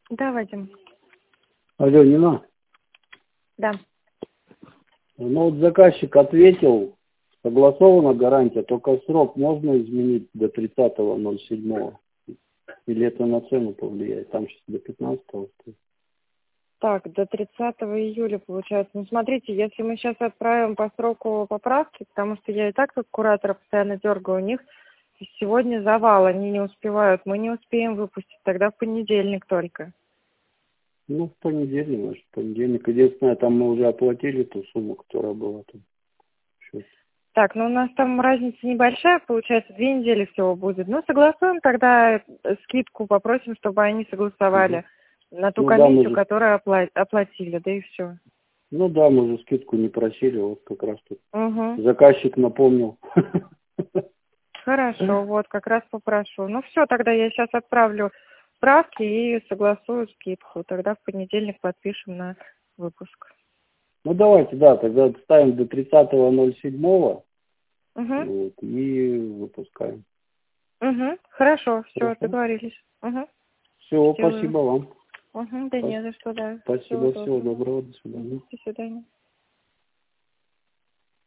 Да, Вадим. Алло, Нина. Да. Ну вот заказчик ответил, согласована гарантия, только срок можно изменить до 30.07. Или это на цену повлияет? Там сейчас до 15-го. Так, до 30 июля получается. Ну, смотрите, если мы сейчас отправим по сроку поправки, потому что я и так как куратора постоянно дергаю, у них сегодня завал, они не успевают. Мы не успеем выпустить, тогда в понедельник только. Ну, в понедельник, значит, в понедельник. Единственное, там мы уже оплатили ту сумму, которая была там. Счет. Так, ну у нас там разница небольшая, получается, 2 недели всего будет. Ну, согласуем тогда скидку, попросим, чтобы они согласовали на ту Ну да, мы комиссию, же, которую оплатили, да и все. ну да, мы же скидку не просили, вот как раз тут Угу. заказчик напомнил. Хорошо, вот, как раз попрошу. Ну все, тогда я сейчас отправлю справки и согласую скидку. Тогда в понедельник подпишем на выпуск. Ну давайте, да, тогда ставим до 30.07 Угу. вот, и выпускаем. Угу. Хорошо, все, Хорошо? договорились. Угу. Все, Сделаю. спасибо вам. Угу. Да не за что, да. Всего Спасибо, всего доброго. доброго, до свидания. До свидания.